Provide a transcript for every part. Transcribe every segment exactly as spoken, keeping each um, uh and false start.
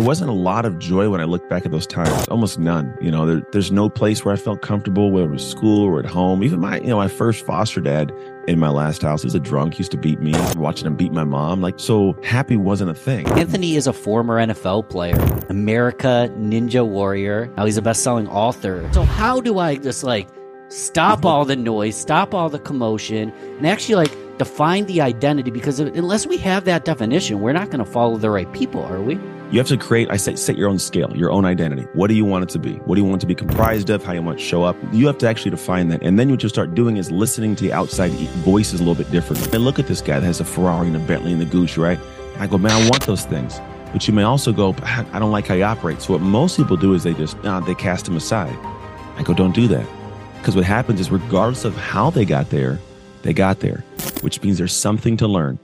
there wasn't a lot of joy when I look back at those times, almost none. You know, there, there's no place where I felt comfortable, whether it was school or at home. Even my, you know, my first foster dad in my last house, he was a drunk, he used to beat me, watching him beat my mom. Like, so happy wasn't a thing. Anthony is a former N F L player, America Ninja Warrior. Now he's a best-selling author. So how do I just like stop all the noise, stop all the commotion, and actually like define the identity? Because unless we have that definition, we're not going to follow the right people, are we? You have to create, I say, set your own scale, your own identity. What do you want it to be? What do you want it to be comprised of? How you want it to show up? You have to actually define that. And then what you start doing is listening to the outside voices a little bit differently. And look at this guy that has a Ferrari and a Bentley and the Gucci, right? And I go, man, I want those things. But you may also go, I don't like how you operate. So what most people do is they just, nah, they cast him aside. I go, don't do that. Because what happens is regardless of how they got there, they got there, which means there's something to learn.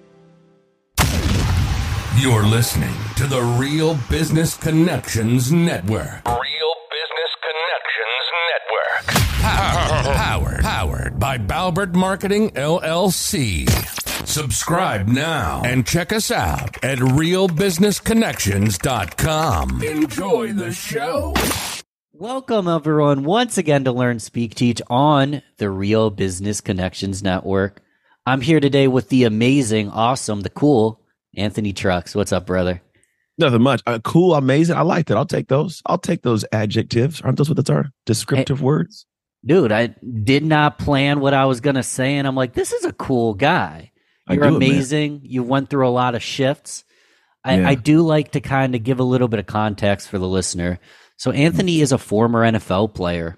You're listening to the Real Business Connections Network. Real Business Connections Network. Powered, powered, powered by Balbert Marketing, L L C. Subscribe now and check us out at real business connections dot com. Enjoy the show. Welcome, everyone, once again to Learn, Speak, Teach on the Real Business Connections Network. I'm here today with the amazing, awesome, the cool Anthony Trucks. What's up, brother? Nothing much. Uh, cool, amazing. I like that. I'll take those. I'll take those adjectives. Aren't those what those are? Descriptive hey, words? Dude, I did not plan what I was going to say, and I'm like, this is a cool guy. You're amazing. It, you went through a lot of shifts. I, yeah. I do like to kind of give a little bit of context for the listener. So Anthony is a former N F L player,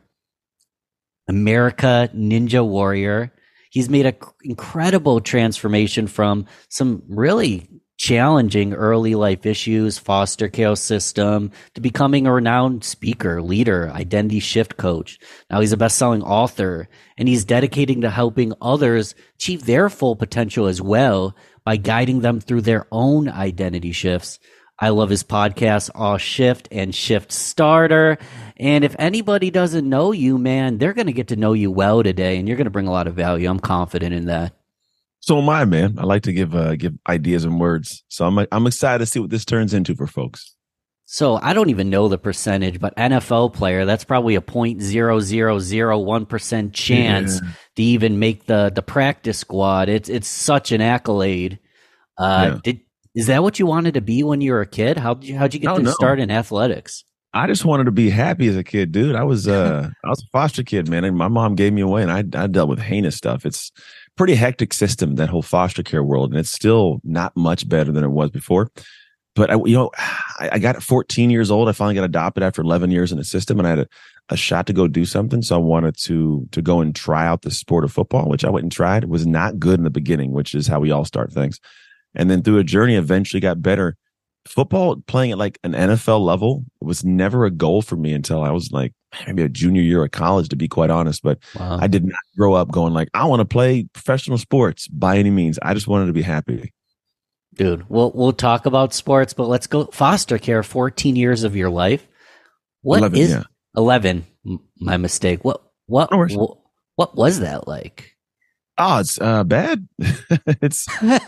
America Ninja Warrior. He's made an incredible transformation from some really challenging early life issues, foster care system, to becoming a renowned speaker, leader, identity shift coach. Now he's a best-selling author, and he's dedicating to helping others achieve their full potential as well by guiding them through their own identity shifts. I love his podcast, All Shift and Shift Starter. And if anybody doesn't know you, man, they're going to get to know you well today, and you're going to bring a lot of value. I'm confident in that. So am I, man. I like to give uh, give ideas and words. So I'm I'm excited to see what this turns into for folks. So I don't even know the percentage, but N F L player, that's probably a zero point zero zero zero one percent chance yeah. to even make the, the practice squad. It's it's such an accolade. Uh, yeah. Did Is that what you wanted to be when you were a kid? How'd you, how'd you get to know. start in athletics? I just wanted to be happy as a kid, dude. I was uh, I was a foster kid, man, and my mom gave me away, and I I dealt with heinous stuff. It's a pretty hectic system, that whole foster care world, and it's still not much better than it was before. But I, you know, I, I got at fourteen years old. I finally got adopted after eleven years in the system, and I had a, a shot to go do something. So I wanted to to go and try out the sport of football, which I went and tried. It was not good in the beginning, which is how we all start things. And then through a journey, eventually got better. Football, playing at like an N F L level, was never a goal for me until I was like maybe a junior year of college, to be quite honest. But wow. I did not grow up going like, I want to play professional sports by any means. I just wanted to be happy. Dude, we'll, we'll talk about sports, but let's go foster care, fourteen years of your life. What eleven, is yeah. eleven? My mistake. What, what, what, what was that like? Oh, it's uh, bad. It's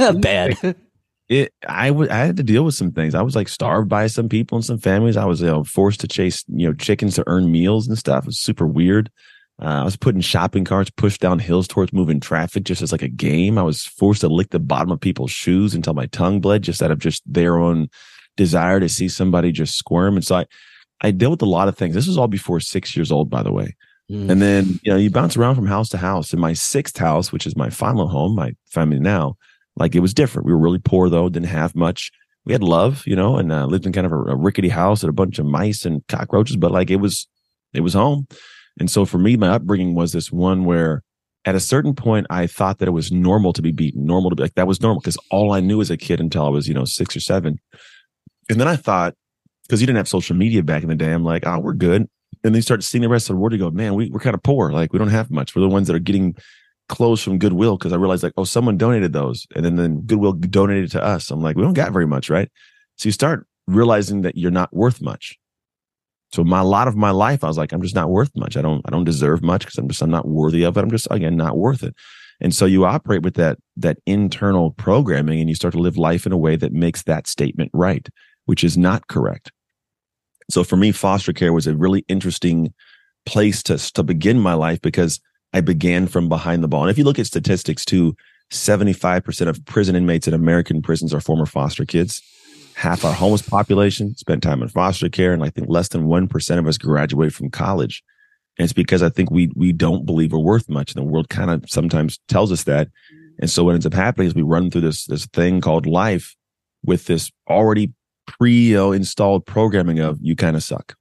bad. It. I would. I had to deal with some things. I was like starved by some people and some families. I was you know, forced to chase you know chickens to earn meals and stuff. It was super weird. Uh, I was putting shopping carts pushed down hills towards moving traffic just as like a game. I was forced to lick the bottom of people's shoes until my tongue bled, just out of just their own desire to see somebody just squirm. And so I, I dealt with a lot of things. This was all before six years old, by the way. And then, you know, you bounce around from house to house. In my sixth house, which is my final home, my family now, like it was different. We were really poor, though, didn't have much. We had love, you know, and uh, lived in kind of a, a rickety house with a bunch of mice and cockroaches, but like it was, it was home. And so for me, my upbringing was this one where at a certain point, I thought that it was normal to be beaten, normal to be like, that was normal because all I knew as a kid until I was, you know, six or seven. And then I thought, because you didn't have social media back in the day, I'm like, oh, we're good. And then you start seeing the rest of the world. You go, man, we, we're kind of poor. Like, we don't have much. We're the ones that are getting clothes from Goodwill, because I realized, like, oh, someone donated those. And then, then Goodwill donated to us. I'm like, we don't got very much, right? So you start realizing that you're not worth much. So my a lot of my life, I was like, I'm just not worth much. I don't I don't deserve much because I'm just I'm not worthy of it. I'm just, again, not worth it. And so you operate with that that internal programming, and you start to live life in a way that makes that statement right, which is not correct. So for me, foster care was a really interesting place to, to begin my life because I began from behind the ball. And if you look at statistics too, seventy-five percent of prison inmates in American prisons are former foster kids. Half our homeless population spent time in foster care. And I think less than one percent of us graduate from college. And it's because I think we we don't believe we're worth much. And the world kind of sometimes tells us that. And so what ends up happening is we run through this, this thing called life with this already pre-installed programming of you kind of suck.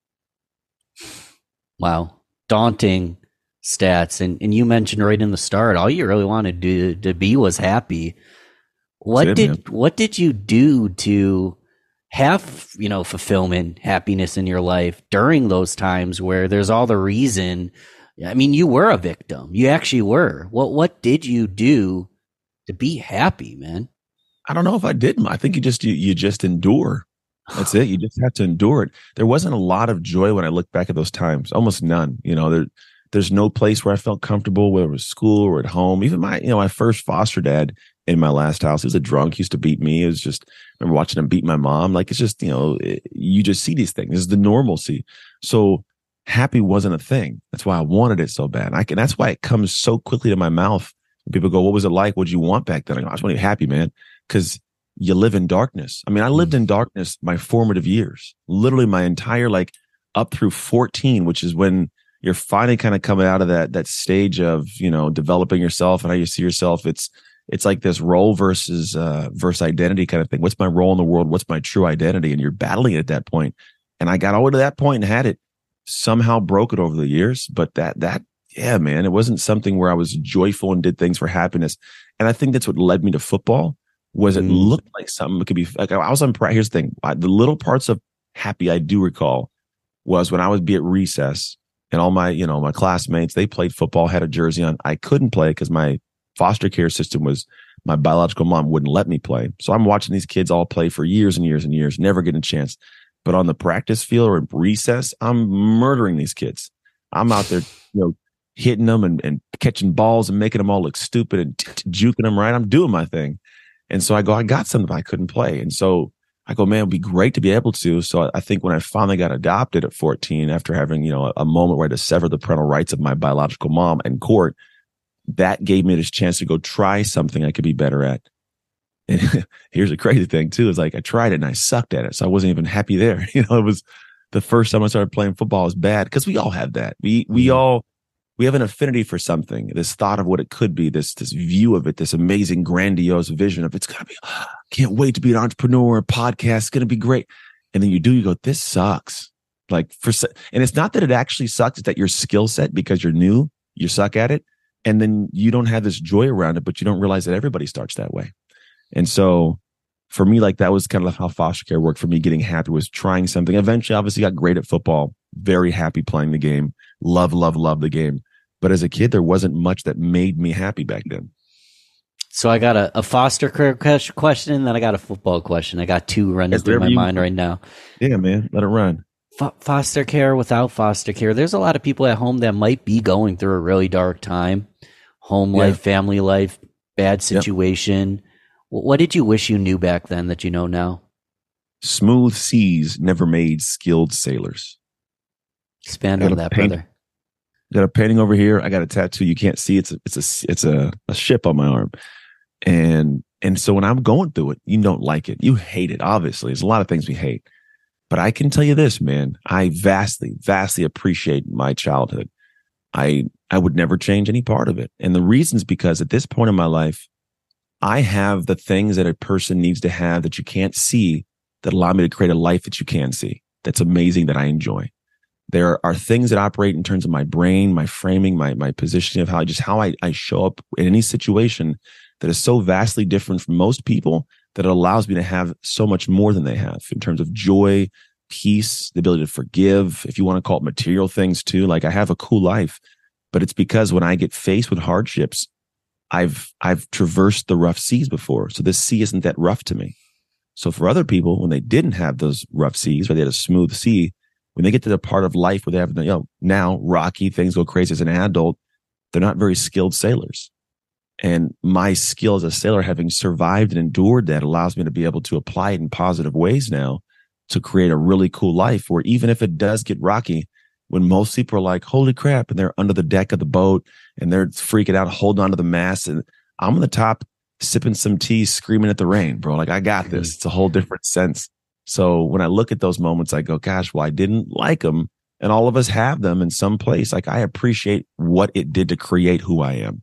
Wow. Daunting stats. And and you mentioned right in the start, all you really wanted to, to be was happy. What it, did man. what did you do to have, you know, fulfillment, happiness in your life during those times where there's all the reason? I mean, you were a victim. You actually were. What what did you do to be happy, man? I don't know if I did. I think you just you, you just endure. That's it. You just have to endure it. There wasn't a lot of joy when I look back at those times. Almost none. You know, there there's no place where I felt comfortable, whether it was school or at home. Even my, you know, my first foster dad in my last house, he was a drunk. He used to beat me. It was just, I remember watching him beat my mom. Like, it's just, you know, it, you just see these things. This is the normalcy. So happy wasn't a thing. That's why I wanted it so bad. I can, that's why it comes so quickly to my mouth. People go, what was it like? What did you want back then? I go, I just want to be happy, man. Because you live in darkness. I mean, I lived in darkness my formative years, literally my entire, like up through fourteen, which is when you're finally kind of coming out of that, that stage of, you know, developing yourself and how you see yourself. It's, it's like this role versus, uh, versus identity kind of thing. What's my role in the world? What's my true identity? And you're battling it at that point. And I got all the way to that point and had it, somehow broke it over the years. But that, that, yeah, man, it wasn't something where I was joyful and did things for happiness. And I think that's what led me to football. Was it mm. looked like something that could be like I was on. Here's the thing: I, the little parts of happy I do recall was when I would be at recess and all my, you know, my classmates, they played football, had a jersey on. I couldn't play because my foster care system was my biological mom wouldn't let me play. So I'm watching these kids all play for years and years and years, never getting a chance. But on the practice field or in recess, I'm murdering these kids. I'm out there, you know, hitting them and, and catching balls and making them all look stupid and t- t- juking them right. I'm doing my thing. And so I go, I got something I couldn't play. And so I go, man, it'd be great to be able to. So I think when I finally got adopted at fourteen, after having, you know, a, a moment where I had to sever the parental rights of my biological mom in court, that gave me this chance to go try something I could be better at. And here's a crazy thing too, is like I tried it and I sucked at it. So I wasn't even happy there. You know, it was the first time I started playing football was bad because we all have that. We, we mm-hmm. all, we have an affinity for something, this thought of what it could be, this this view of it, this amazing, grandiose vision of it's going to be, oh, can't wait to be an entrepreneur, a podcast, it's going to be great. And then you do, you go, this sucks. Like for, and it's not that it actually sucks, it's that your skill set, because you're new, you suck at it. And then you don't have this joy around it, but you don't realize that everybody starts that way. And so for me, like that was kind of how foster care worked for me. Getting happy was trying something. Eventually, obviously got great at football, very happy playing the game. Love, love, love the game. But as a kid, there wasn't much that made me happy back then. So I got a, a foster care question, and then I got a football question. I got two running through my you, mind right now. Yeah, man, let it run. Fo- foster care, without foster care, there's a lot of people at home that might be going through a really dark time. Home life, yeah. family life, bad situation. Yep. What did you wish you knew back then that you know now? Smooth seas never made skilled sailors. Expand on that, paint, brother. Got a painting over here. I got a tattoo. You can't see. It's a, it's a, it's a, a ship on my arm. And, and so when I'm going through it, you don't like it. You hate it. Obviously, there's a lot of things we hate, but I can tell you this, man, I vastly, vastly appreciate my childhood. I, I would never change any part of it. And the reason's because at this point in my life, I have the things that a person needs to have that you can't see that allow me to create a life that you can see. That's amazing, that I enjoy. There are things that operate in terms of my brain, my framing, my my positioning of how I just how I, I show up in any situation that is so vastly different from most people that it allows me to have so much more than they have in terms of joy, peace, the ability to forgive, if you want to call it material things too. Like I have a cool life, but it's because when I get faced with hardships, I've I've traversed the rough seas before. So this sea isn't that rough to me. So for other people, when they didn't have those rough seas, or they had a smooth sea, when they get to the part of life where they have, you know, now rocky, things go crazy as an adult, they're not very skilled sailors. And my skill as a sailor, having survived and endured that, allows me to be able to apply it in positive ways now to create a really cool life where even if it does get rocky, when most people are like, holy crap, and they're under the deck of the boat and they're freaking out, holding onto the mast, and I'm on the top sipping some tea, screaming at the rain, bro. Like, I got this. It's a whole different sense. So when I look at those moments, I go, gosh, well, I didn't like them. And all of us have them in some place. Like, I appreciate what it did to create who I am.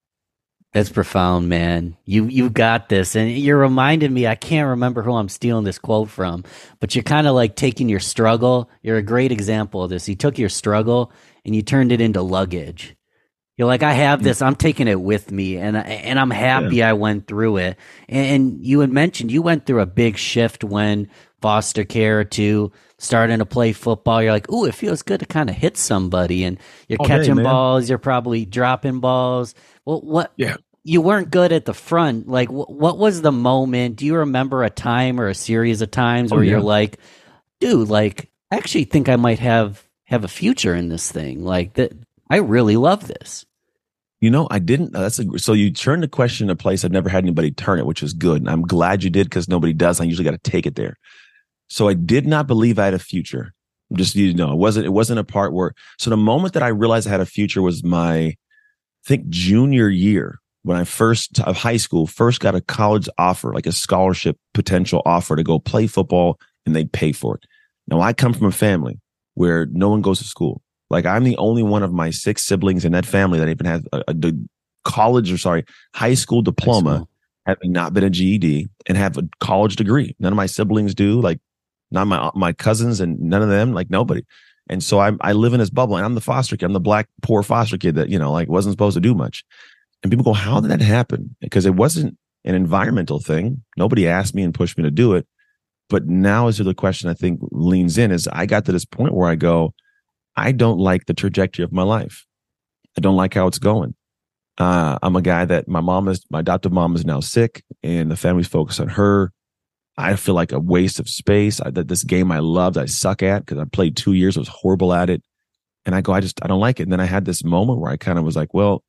That's profound, man. You you got this. And you're reminding me, I can't remember who I'm stealing this quote from, but you're kind of like taking your struggle. You're a great example of this. You took your struggle and you turned it into luggage. You're like, I have this, I'm taking it with me, and, and I'm happy yeah. I went through it. And you had mentioned you went through a big shift when foster care to starting to play football. You're like, ooh, it feels good to kind of hit somebody, and you're oh, catching hey, balls, you're probably dropping balls. Well, what? Yeah. You weren't good at the front. Like, wh- what was the moment? Do you remember a time or a series of times oh, where yeah. you're like, dude, like, I actually think I might have have a future in this thing. Like, that, I really love this. You know, I didn't. That's a, so you turned the question in a place I've never had anybody turn it, which is good. And I'm glad you did, because nobody does. I usually got to take it there. So I did not believe I had a future. Just, you know, it wasn't, it wasn't a part where, so the moment that I realized I had a future was my, I think, junior year, when I first, of high school, first got a college offer, like a scholarship potential offer to go play football, and they'd pay for it. Now, I come from a family where no one goes to school. Like, I'm the only one of my six siblings in that family that even has a, a, a college or sorry, high school diploma, high school. Having not been a G E D, and have a college degree. None of my siblings do, like not my, my cousins, and none of them, like nobody. And so I, I live in this bubble, and I'm the foster kid. I'm the black, poor foster kid that, you know, like wasn't supposed to do much. And people go, how did that happen? Because it wasn't an environmental thing. Nobody asked me and pushed me to do it. But now is the question I think leans in is I got to this point where I go, I don't like the trajectory of my life. I don't like how it's going. Uh, I'm a guy that my mom is, my adoptive mom is now sick, and the family's focused on her. I feel like a waste of space. I, that this game I loved, I suck at because I played two years, I was horrible at it. And I go, I just, I don't like it. And then I had this moment where I kind of was like, well,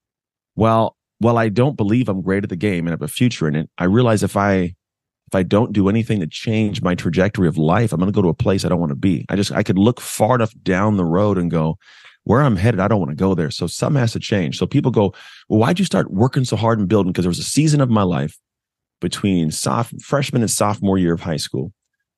well, while I don't believe I'm great at the game and have a future in it, I realize if I, if I don't do anything to change my trajectory of life, I'm going to go to a place I don't want to be. I just, I could look far enough down the road and go, where I'm headed, I don't want to go there. So something has to change. So people go, well, why'd you start working so hard and building? Because there was a season of my life between soft, freshman and sophomore year of high school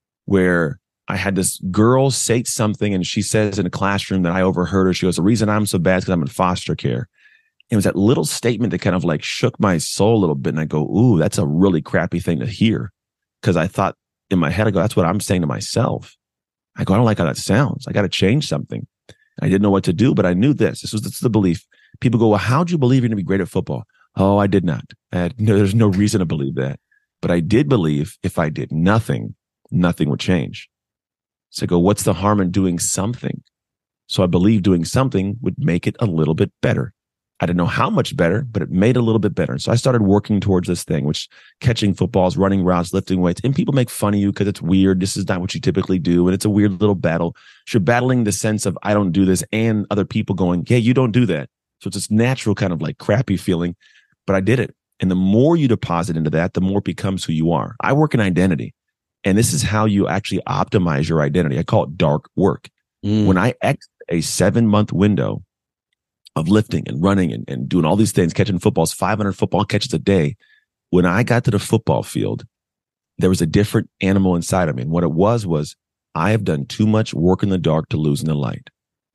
where I had this girl say something, and she says in a classroom that I overheard her, she goes, the reason I'm so bad is because I'm in foster care. It was that little statement that kind of like shook my soul a little bit. And I go, ooh, that's a really crappy thing to hear. Because I thought in my head, I go, that's what I'm saying to myself. I go, I don't like how that sounds. I got to change something. I didn't know what to do, but I knew this. This was this is the belief. People go, well, how'd you believe you're going to be great at football? Oh, I did not. I had, no, there's no reason to believe that. But I did believe if I did nothing, nothing would change. So I go, what's the harm in doing something? So I believe doing something would make it a little bit better. I didn't know how much better, but it made it a little bit better. And so I started working towards this thing, which catching footballs, running routes, lifting weights. And people make fun of you because it's weird. This is not what you typically do. And it's a weird little battle. So you're battling the sense of I don't do this and other people going, yeah, you don't do that. So it's this natural kind of like crappy feeling, but I did it. And the more you deposit into that, the more it becomes who you are. I work in identity. And this is how you actually optimize your identity. I call it dark work. Mm. When I exit a seven month window of lifting and running and, and doing all these things, catching footballs, five hundred football catches a day. When I got to the football field, there was a different animal inside of me. And what it was, was I have done too much work in the dark to lose in the light.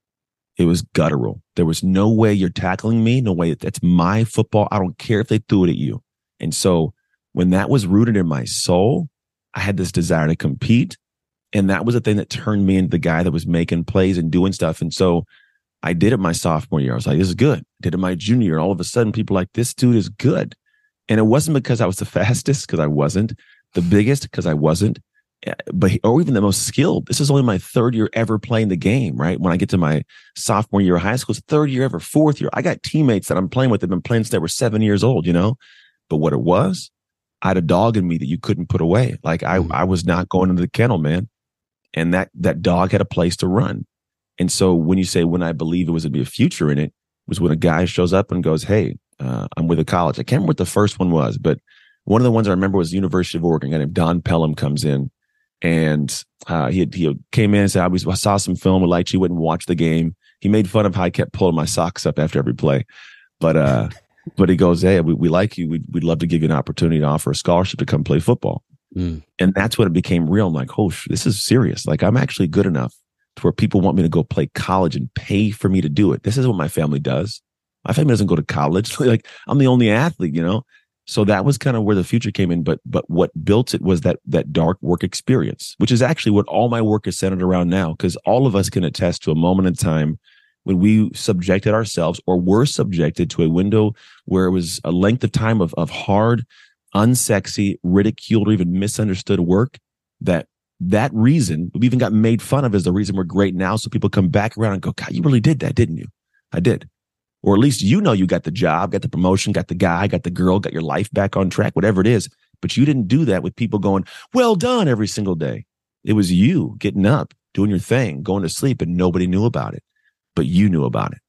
It was guttural. There was no way you're tackling me. No way. That's my football. I don't care if they threw it at you. And so when that was rooted in my soul, I had this desire to compete. And that was the thing that turned me into the guy that was making plays and doing stuff. And so I did it my sophomore year. I was like, this is good. I did it my junior year. And all of a sudden, people were like, this dude is good. And it wasn't because I was the fastest, because I wasn't, the biggest, because I wasn't, but or even the most skilled. This is only my third year ever playing the game, right? When I get to my sophomore year of high school, it's third year ever, fourth year. I got teammates that I'm playing with that have been playing since they were seven years old, you know? But what it was, I had a dog in me that you couldn't put away. Like I, I was not going into the kennel, man. And that that dog had a place to run. And so when you say, when I believe it was going to be a future in it, was when a guy shows up and goes, hey, uh, I'm with a college. I can't remember what the first one was, but one of the ones I remember was the University of Oregon. A guy named Don Pelham comes in, And uh, he had, he came in and said, I, was, I saw some film, would like you wouldn't watch the game. He made fun of how I kept pulling my socks up after every play. But uh, but he goes, hey, we, we like you. We'd, we'd love to give you an opportunity to offer a scholarship to come play football. Mm. And that's when it became real. I'm like, oh, this is serious. Like, I'm actually good enough to where people want me to go play college and pay for me to do it. This is what my family does. My family doesn't go to college. Like, I'm the only athlete, you know? So that was kind of where the future came in. But but what built it was that that dark work experience, which is actually what all my work is centered around now, because all of us can attest to a moment in time when we subjected ourselves or were subjected to a window where it was a length of time of, of hard, unsexy, ridiculed, or even misunderstood work, that that reason, we even got made fun of as the reason we're great now. So people come back around and go, God, you really did that, didn't you? I did. Or at least you know you got the job, got the promotion, got the guy, got the girl, got your life back on track, whatever it is. But you didn't do that with people going, well done every single day. It was you getting up, doing your thing, going to sleep, and nobody knew about it. But you knew about it.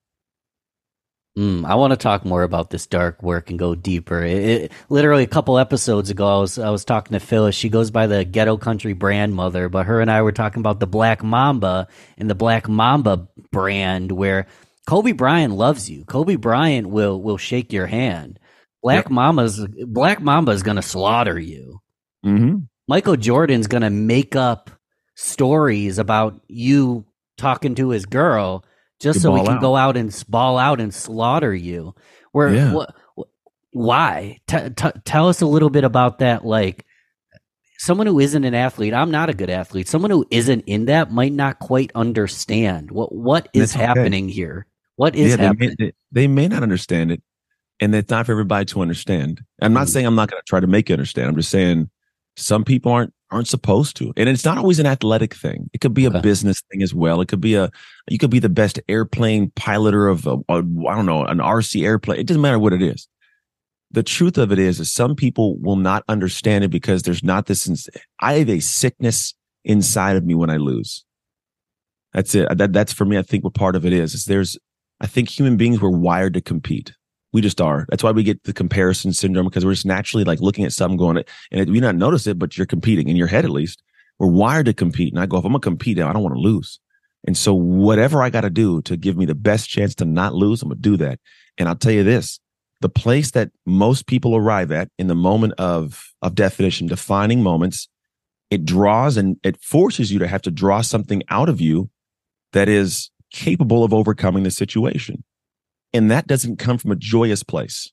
Mm, I want to talk more about this dark work and go deeper. It, it, literally a couple episodes ago, I was, I was talking to Phyllis. She goes by the Ghetto Country brand mother, but her and I were talking about the Black Mamba and the Black Mamba brand, where Kobe Bryant loves you. Kobe Bryant will will shake your hand. Black yep. Mama's Black Mamba is going to slaughter you. Mm-hmm. Michael Jordan's going to make up stories about you talking to his girl just so he can out. go out and ball out and slaughter you. Where, yeah. wh- why? T- t- tell us a little bit about that. Like, someone who isn't an athlete, I'm not a good athlete. Someone who isn't in that might not quite understand what what is That's happening okay. here. What is yeah, they happening? May, they may not understand it, and it's not for everybody to understand. I'm not mm. saying I'm not going to try to make you understand. I'm just saying some people aren't aren't supposed to, and it's not always an athletic thing. It could be okay. a business thing as well. It could be a you could be the best airplane piloter of a, a I don't know an R C airplane. It doesn't matter what it is. The truth of it is, is some people will not understand it because there's not this. Ins- I have a sickness inside of me when I lose. That's it. That that's for me. I think what part of it is is there's. I think human beings were wired to compete. We just are. That's why we get the comparison syndrome, because we're just naturally like looking at something going, and it, we not notice it, but you're competing in your head, at least. We're wired to compete. And I go, if I'm going to compete, I don't want to lose. And so whatever I got to do to give me the best chance to not lose, I'm going to do that. And I'll tell you this, the place that most people arrive at in the moment of, of definition, defining moments, it draws and it forces you to have to draw something out of you that is capable of overcoming the situation. And that doesn't come from a joyous place.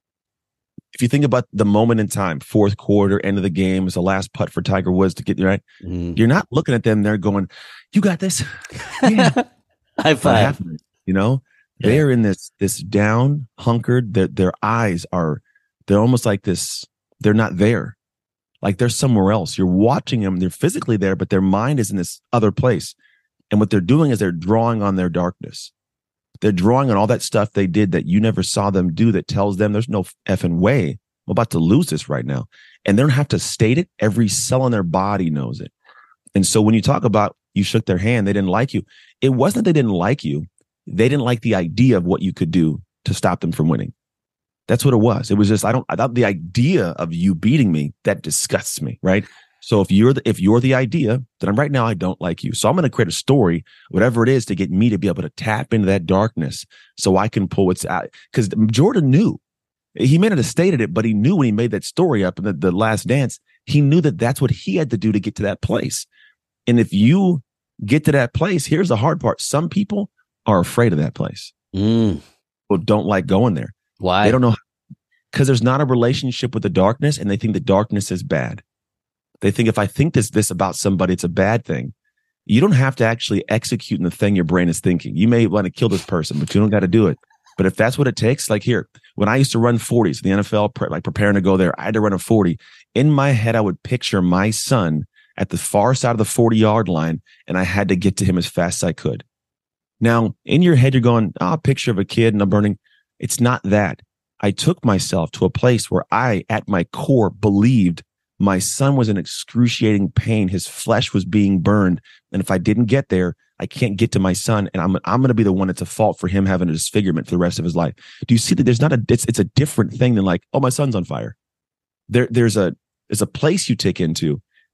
If you think about the moment in time, fourth quarter, end of the game, is the last putt for Tiger Woods to get right. Mm. You're not looking at them. They're going, you got this. Yeah. High five. You know, yeah. They're in this, this down hunkered, their, their eyes are, they're almost like this. They're not there. Like they're somewhere else. You're watching them. They're physically there, but their mind is in this other place. And what they're doing is they're drawing on their darkness. They're drawing on all that stuff they did that you never saw them do that tells them there's no effing way. I'm about to lose this right now. And they don't have to state it. Every cell in their body knows it. And so when you talk about you shook their hand, they didn't like you. It wasn't that they didn't like you. They didn't like the idea of what you could do to stop them from winning. That's what it was. It was just, I don't, I thought the idea of you beating me, that disgusts me, right? So if you're the, if you're the idea, then I'm right now, I don't like you. So I'm going to create a story, whatever it is, to get me to be able to tap into that darkness so I can pull what's out. Because Jordan knew. He may not have stated it, but he knew when he made that story up in the, the Last Dance, he knew that that's what he had to do to get to that place. And if you get to that place, here's the hard part. Some people are afraid of that place. Mm. People don't like going there. Why? They don't know. Because there's not a relationship with the darkness, and they think the darkness is bad. They think if I think this this about somebody, it's a bad thing. You don't have to actually execute in the thing your brain is thinking. You may want to kill this person, but you don't got to do it. But if that's what it takes, like here, when I used to run forties in the N F L, pre- like preparing to go there, I had to run a forty. In my head, I would picture my son at the far side of the forty-yard line, and I had to get to him as fast as I could. Now, in your head, you're going, oh, a picture of a kid and I'm burning. It's not that. I took myself to a place where I, at my core, believed my son was in excruciating pain. His flesh was being burned. And if I didn't get there, I can't get to my son. And I'm, I'm going to be the one that's at fault for him having a disfigurement for the rest of his life. Do you see that there's not a, it's, it's a different thing than like, oh, my son's on fire. There, there's a, there's a place you take into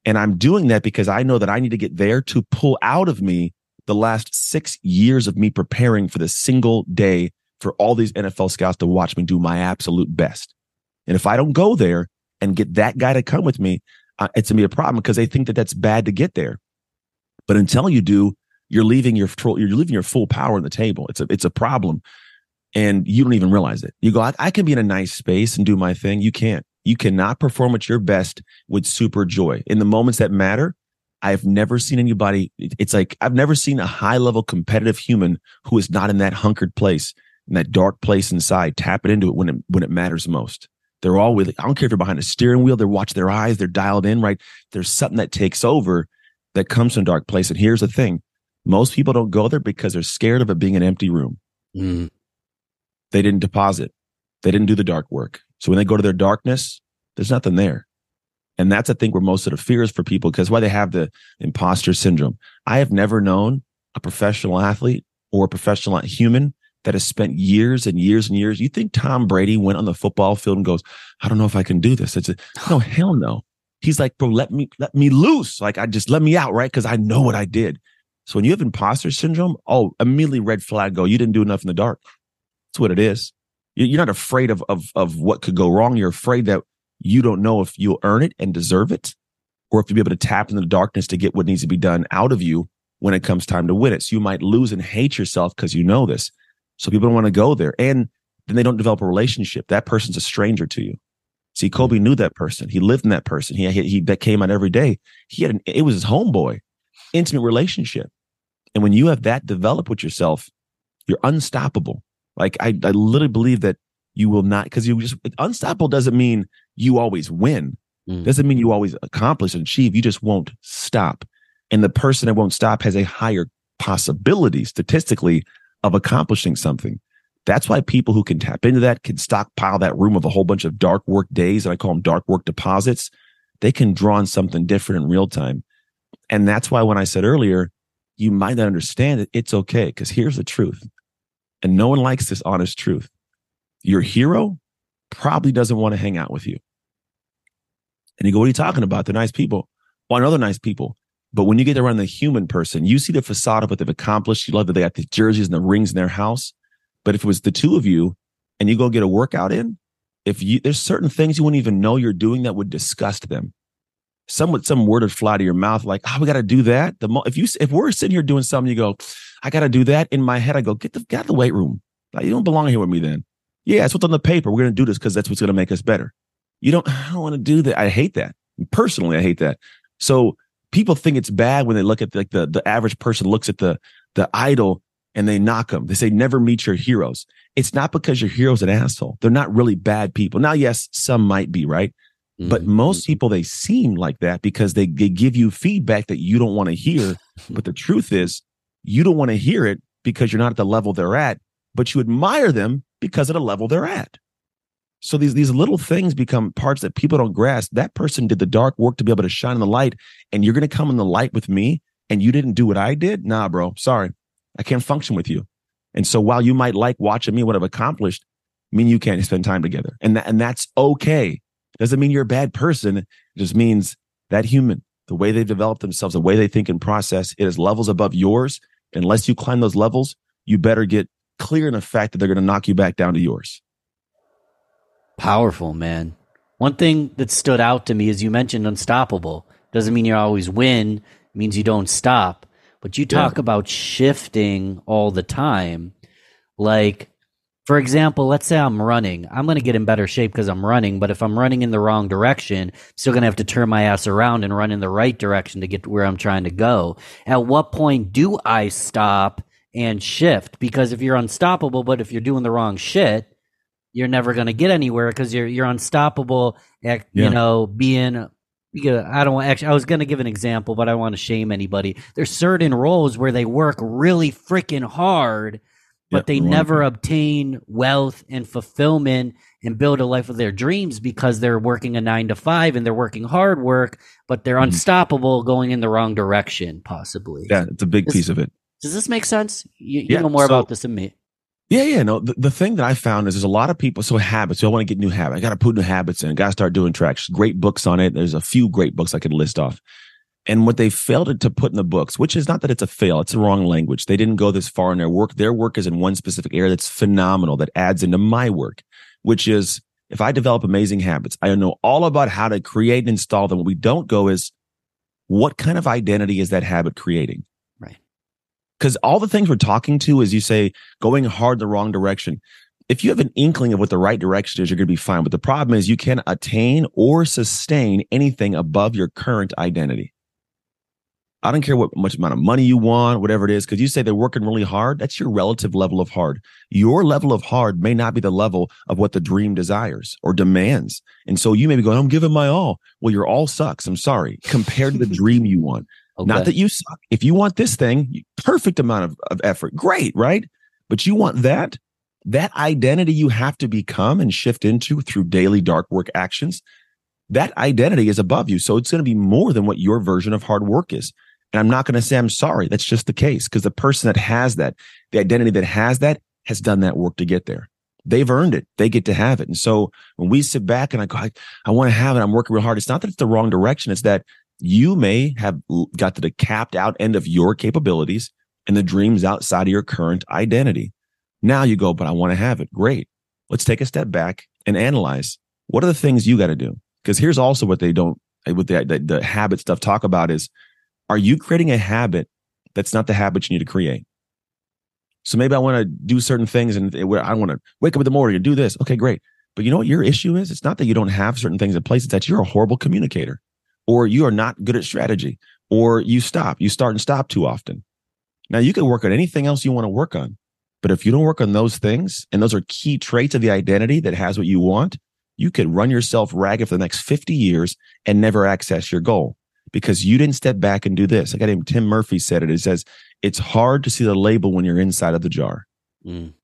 And I'm doing that because I know that I need to get there to pull out of me the last six years of me preparing for the single day for all these N F L scouts to watch me do my absolute best. And if I don't go there and get that guy to come with me, uh, it's going to be a problem because they think that that's bad to get there. But until you do, you're leaving your you're leaving your full power on the table. It's a it's a problem, and you don't even realize it. You go, I, I can be in a nice space and do my thing. You can't. You cannot perform at your best with super joy in the moments that matter. I've never seen anybody. It's like I've never seen a high level competitive human who is not in that hunkered place, in that dark place inside, tapping into it when it when it matters most. They're all with. I don't care if they're behind a steering wheel. They're watching their eyes. They're dialed in. Right. There's something that takes over that comes from a dark place. And here's the thing: most people don't go there because they're scared of it being an empty room. Mm. They didn't deposit. They didn't do the dark work. So when they go to their darkness, there's nothing there. And that's, I think, where most of the fear is for people, because why they have the imposter syndrome. I have never known a professional athlete or a professional human that has spent years and years and years. You think Tom Brady went on the football field and goes, I don't know if I can do this. It's a, no, hell no. He's like, bro, let me, let me loose. Like, I just let me out, right? Because I know what I did. So when you have imposter syndrome, oh, immediately red flag go, you didn't do enough in the dark. That's what it is. You're not afraid of, of, of what could go wrong. You're afraid that you don't know if you'll earn it and deserve it, or if you'll be able to tap into the darkness to get what needs to be done out of you when it comes time to win it. So you might lose and hate yourself because you know this. So people don't want to go there. And then they don't develop a relationship. That person's a stranger to you. See, Kobe knew that person. He lived in that person. He, he, he that came out every day. He had an, it was his homeboy, intimate relationship. And when you have that developed with yourself, you're unstoppable. Like I, I literally believe that you will not, because you just unstoppable doesn't mean you always win. Mm. Doesn't mean you always accomplish and achieve. You just won't stop. And the person that won't stop has a higher possibility statistically of accomplishing something. That's why people who can tap into that can stockpile that room of a whole bunch of dark work days, and I call them dark work deposits. They can draw on something different in real time. And that's why when I said earlier, you might not understand it, it's okay, because here's the truth. And no one likes this honest truth. Your hero probably doesn't want to hang out with you. And you go, what are you talking about? They're nice people. Well, I know they're nice people. But when you get around the human person, you see the facade of what they've accomplished. You love that they got the jerseys and the rings in their house. But if it was the two of you and you go get a workout in, if you there's certain things you wouldn't even know you're doing that would disgust them. Some with some word would fly to your mouth like, oh, we got to do that. The mo- if you if we're sitting here doing something, you go, I got to do that. In my head, I go, get the get out of the weight room. Like, you don't belong here with me then. Yeah, it's what's on the paper. We're going to do this because that's what's going to make us better. You don't, I don't want to do that. I hate that. Personally, I hate that. So people think it's bad when they look at like the, the average person looks at the, the idol and they knock them. They say, never meet your heroes. It's not because your hero's an asshole. They're not really bad people. Now, yes, some might be, right? Mm-hmm. But most people, they seem like that because they, they give you feedback that you don't want to hear. But the truth is, you don't want to hear it because you're not at the level they're at, but you admire them because of the level they're at. So these, these little things become parts that people don't grasp. That person did the dark work to be able to shine in the light, and you're going to come in the light with me and you didn't do what I did? Nah, bro, sorry. I can't function with you. And so while you might like watching me, what I've accomplished, me and you can't spend time together. And that, and that's okay. Doesn't mean you're a bad person. It just means that human, the way they've developed themselves, the way they think and process, it is levels above yours. Unless you climb those levels, you better get clear in the fact that they're going to knock you back down to yours. Powerful, man. One thing that stood out to me is you mentioned unstoppable. Doesn't mean you always win. It means you don't stop. But you talk yeah. about shifting all the time. Like, for example, let's say I'm running. I'm going to get in better shape because I'm running. But if I'm running in the wrong direction, I'm still going to have to turn my ass around and run in the right direction to get to where I'm trying to go. At what point do I stop and shift? Because if you're unstoppable, but if you're doing the wrong shit, you're never going to get anywhere because you're you're unstoppable at, yeah. you know, being... I don't want actually. I was going to give an example, but I don't want to shame anybody. There's certain roles where they work really freaking hard, but yep, they never right. obtain wealth and fulfillment and build a life of their dreams because they're working a nine to five and they're working hard work, but they're mm-hmm. unstoppable going in the wrong direction, possibly. Yeah, it's a big does, piece of it. Does this make sense? You, yeah, you know more so, about this than me. Yeah, yeah. No, the, the thing that I found is there's a lot of people. So habits. So I want to get new habits. I got to put new habits in. I got to start doing tracks. Great books on it. There's a few great books I could list off. And what they failed to put in the books, which is not that it's a fail, it's the wrong language. They didn't go this far in their work. Their work is in one specific area that's phenomenal, that adds into my work, which is if I develop amazing habits, I know all about how to create and install them. What we don't go is what kind of identity is that habit creating? Right. Because all the things we're talking to is you say going hard the wrong direction. If you have an inkling of what the right direction is, you're going to be fine. But the problem is you can't attain or sustain anything above your current identity. I don't care what much amount of money you want, whatever it is, because you say they're working really hard. That's your relative level of hard. Your level of hard may not be the level of what the dream desires or demands. And so you may be going, I'm giving my all. Well, your all sucks. I'm sorry. Compared to the dream you want. Okay. Not that you suck. If you want this thing, perfect amount of, of effort. Great, right? But you want that, that identity you have to become and shift into through daily dark work actions. That identity is above you. So it's going to be more than what your version of hard work is. And I'm not going to say I'm sorry. That's just the case because the person that has that, the identity that has that, has done that work to get there. They've earned it. They get to have it. And so when we sit back and I go, I, I want to have it, I'm working real hard. It's not that it's the wrong direction. It's that you may have got to the capped out end of your capabilities and the dreams outside of your current identity. Now you go, but I want to have it. Great. Let's take a step back and analyze what are the things you got to do? Because here's also what they don't, what the, the, the habit stuff talk about is, are you creating a habit that's not the habit you need to create? So maybe I want to do certain things and I want to wake up in the morning and do this. Okay, great. But you know what your issue is? It's not that you don't have certain things in place. It's that you're a horrible communicator or you are not good at strategy or you stop, you start and stop too often. Now you can work on anything else you want to work on. But if you don't work on those things, and those are key traits of the identity that has what you want, you could run yourself ragged for the next fifty years and never access your goal. Because you didn't step back and do this. A guy named Tim Murphy said it. It says, it's hard to see the label when you're inside of the jar. Mm.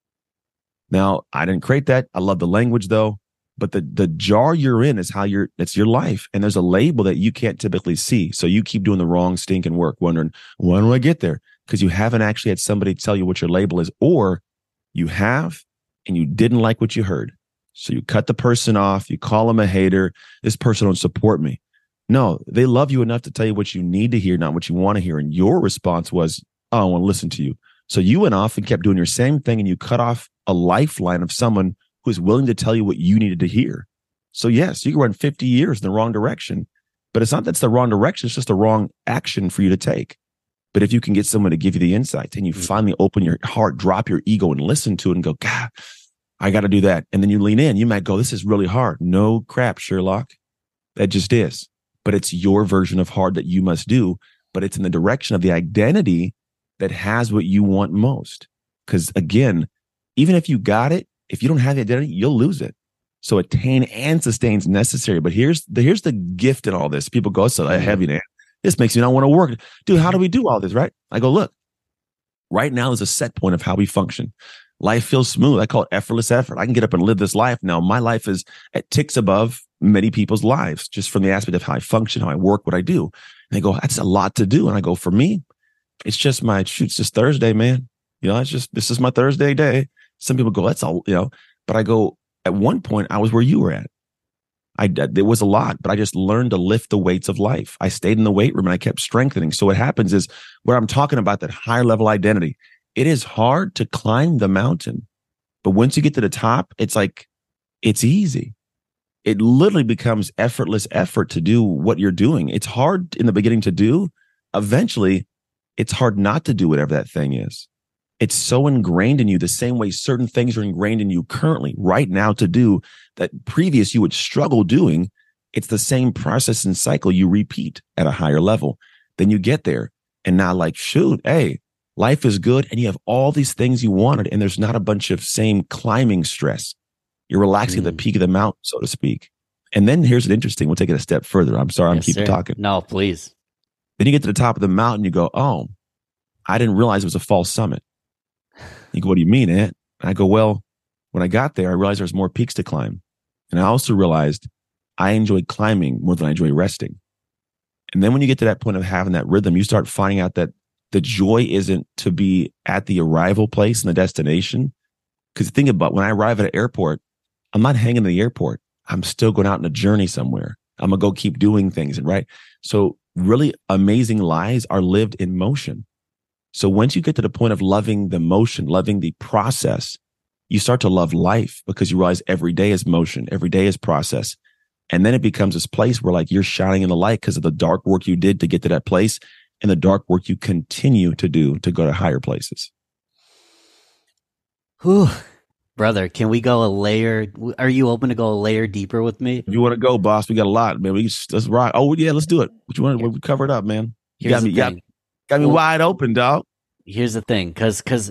Now, I didn't create that. I love the language though. But the, the jar you're in is how you're, it's your life. And there's a label that you can't typically see. So you keep doing the wrong stinking work, wondering, when do I get there? Because you haven't actually had somebody tell you what your label is, or you have and you didn't like what you heard. So you cut the person off. You call them a hater. This person don't support me. No, they love you enough to tell you what you need to hear, not what you want to hear. And your response was, oh, I want to listen to you. So you went off and kept doing your same thing and you cut off a lifeline of someone who is willing to tell you what you needed to hear. So yes, you can run fifty years in the wrong direction, but it's not that's the wrong direction. It's just the wrong action for you to take. But if you can get someone to give you the insights and you finally open your heart, drop your ego and listen to it and go, God, I got to do that. And then you lean in, you might go, this is really hard. No crap, Sherlock. That just is. But it's your version of hard that you must do, but it's in the direction of the identity that has what you want most. Because again, even if you got it, if you don't have the identity, you'll lose it. So attain and sustain is necessary. But here's the here's the gift in all this. People go, so heavy, man. This makes me not want to work. Dude, how do we do all this, right? I go, look, right now is a set point of how we function. Life feels smooth. I call it effortless effort. I can get up and live this life. Now, my life is at ticks above many people's lives, just from the aspect of how I function, how I work, what I do. And they go, that's a lot to do. And I go, for me, it's just my, shoot, it's just Thursday, man. You know, it's just, this is my Thursday day. Some people go, that's all, you know, but I go, at one point, I was where you were at. I, there was a lot, but I just learned to lift the weights of life. I stayed in the weight room and I kept strengthening. So what happens is where I'm talking about that higher level identity, it is hard to climb the mountain, but once you get to the top, it's like, it's easy. It literally becomes effortless effort to do what you're doing. It's hard in the beginning to do. Eventually, it's hard not to do whatever that thing is. It's so ingrained in you the same way certain things are ingrained in you currently right now to do that previous you would struggle doing. It's the same process and cycle you repeat at a higher level. Then you get there and now like, shoot, hey, life is good and you have all these things you wanted and there's not a bunch of same climbing stress. You're relaxing mm. at the peak of the mountain, so to speak. And then here's it interesting. We'll take it a step further. I'm sorry, I'm yes, keeping sir. talking. No, please. Then you get to the top of the mountain. You go, oh, I didn't realize it was a false summit. You go, what do you mean, Ant? I go, well, when I got there, I realized there's more peaks to climb. And I also realized I enjoy climbing more than I enjoy resting. And then when you get to that point of having that rhythm, you start finding out that the joy isn't to be at the arrival place and the destination. Because think about when I arrive at an airport, I'm not hanging in the airport. I'm still going out on a journey somewhere. I'm going to go keep doing things. And right. So really amazing lives are lived in motion. So once you get to the point of loving the motion, loving the process, you start to love life because you realize every day is motion, every day is process. And then it becomes this place where like you're shining in the light because of the dark work you did to get to that place and the dark work you continue to do to go to higher places. Whew. Brother, can we go a layer? Are you open to go a layer deeper with me? If you want to go, boss, we got a lot, man. We just, let's rock. Oh, yeah, let's do it. What you want? We cover it up, man. You got me, got, got me well, wide open, dog. Here's the thing, because because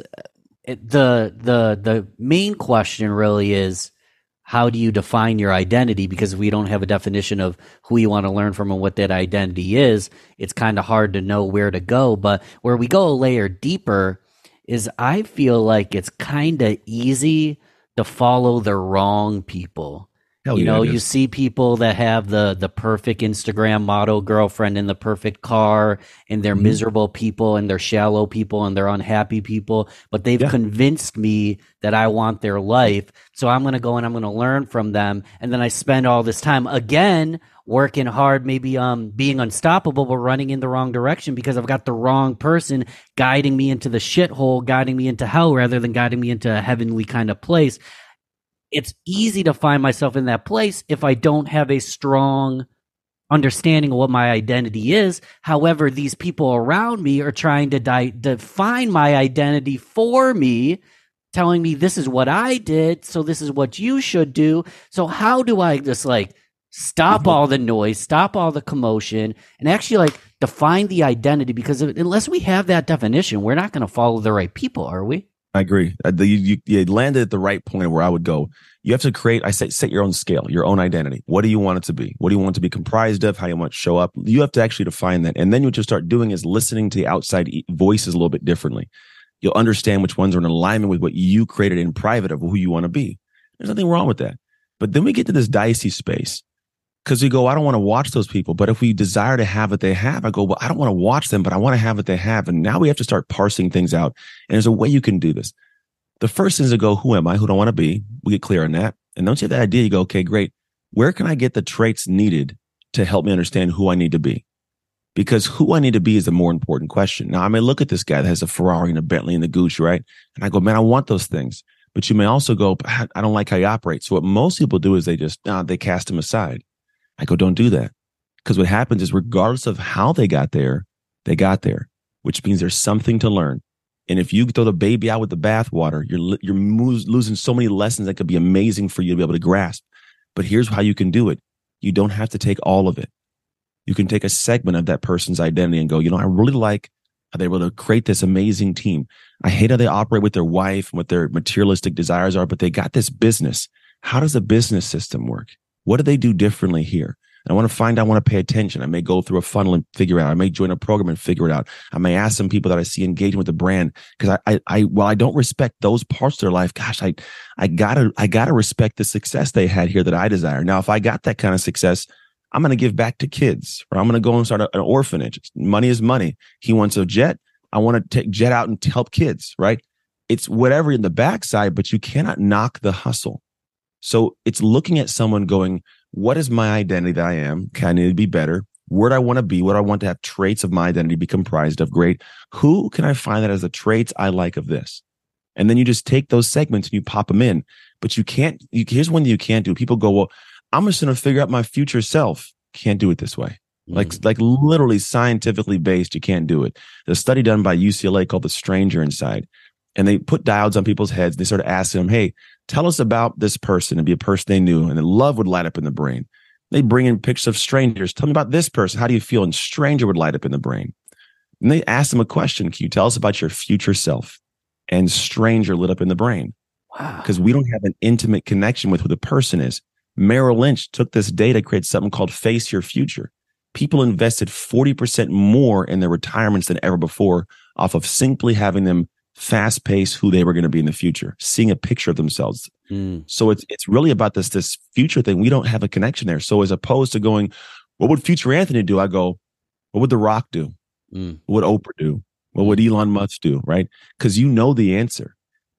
the the the main question really is, how do you define your identity? Because we don't have a definition of who you want to learn from and what that identity is. It's kind of hard to know where to go. But where we go a layer deeper is I feel like it's kind of easy to follow the wrong people. Hell you yeah, know, you see people that have the the perfect Instagram model girlfriend and the perfect car, and they're mm-hmm. miserable people and they're shallow people and they're unhappy people, but they've yeah. convinced me that I want their life. So I'm going to go and I'm going to learn from them. And then I spend all this time again working hard, maybe um being unstoppable, but running in the wrong direction because I've got the wrong person guiding me into the shithole, guiding me into hell rather than guiding me into a heavenly kind of place. It's easy to find myself in that place if I don't have a strong understanding of what my identity is. However, these people around me are trying to di- define my identity for me, telling me this is what I did, so this is what you should do. So how do I just like stop mm-hmm. all the noise, stop all the commotion, and actually like define the identity? Because unless we have that definition, we're not going to follow the right people, are we? I agree. Uh, the, you, you landed at the right point where I would go. You have to create, I say, set your own scale, your own identity. What do you want it to be? What do you want it to be comprised of? How do you want it to show up? You have to actually define that. And then what you start doing is listening to the outside voices a little bit differently. You'll understand which ones are in alignment with what you created in private of who you want to be. There's nothing wrong with that. But then we get to this dicey space because we go, I don't want to watch those people. But if we desire to have what they have, I go, well, I don't want to watch them, but I want to have what they have. And now we have to start parsing things out. And there's a way you can do this. The first thing is to go, who am I? Who do I want to be? We get clear on that. And once you have that idea, you go, okay, great. Where can I get the traits needed to help me understand who I need to be? Because who I need to be is the more important question. Now, I may look at this guy that has a Ferrari and a Bentley and the Gucci, right? And I go, man, I want those things. But you may also go, I don't like how you operate. So what most people do is they just, uh, they cast him aside. I go, don't do that. Because what happens is regardless of how they got there, they got there, which means there's something to learn. And if you throw the baby out with the bathwater, you're you're losing so many lessons that could be amazing for you to be able to grasp. But here's how you can do it. You don't have to take all of it. You can take a segment of that person's identity and go, you know, I really like how they're able to create this amazing team. I hate how they operate with their wife and what their materialistic desires are, but they got this business. How does the business system work? What do they do differently here? And I want to find out, I want to pay attention. I may go through a funnel and figure it out. I may join a program and figure it out. I may ask some people that I see engaging with the brand because I, I, I, while I don't respect those parts of their life, gosh, I, I gotta, I gotta respect the success they had here that I desire. Now, if I got that kind of success, I'm going to give back to kids, or I'm going to go and start a, an orphanage. Money is money. He wants a jet. I want to take jet out and help kids, right? It's whatever in the backside, but you cannot knock the hustle. So it's looking at someone going, what is my identity that I am? Can I need to be better? Where do I want to be? What do I want to have traits of my identity be comprised of? Great. Who can I find that as the traits I like of this? And then you just take those segments and you pop them in. But you can't, you, here's one that you can't do. People go, well, I'm just going to figure out my future self. Can't do it this way. Mm. Like, like literally scientifically based, you can't do it. There's a study done by U C L A called The Stranger Inside. And they put diodes on people's heads. They started asking them, hey, tell us about this person, and be a person they knew. And then love would light up in the brain. They bring in pictures of strangers. Tell me about this person. How do you feel? And stranger would light up in the brain. And they asked them a question. Can you tell us about your future self? And stranger lit up in the brain. Wow. Because we don't have an intimate connection with who the person is. Merrill Lynch took this data, created something called Face Your Future. People invested forty percent more in their retirements than ever before off of simply having them fast pace who they were going to be in the future, seeing a picture of themselves. Mm. So it's it's really about this this future thing. We don't have a connection there. So as opposed to going, what would future Anthony do? I go, what would The Rock do? Mm. What would Oprah do? What would Elon Musk do? Right? Because you know the answer.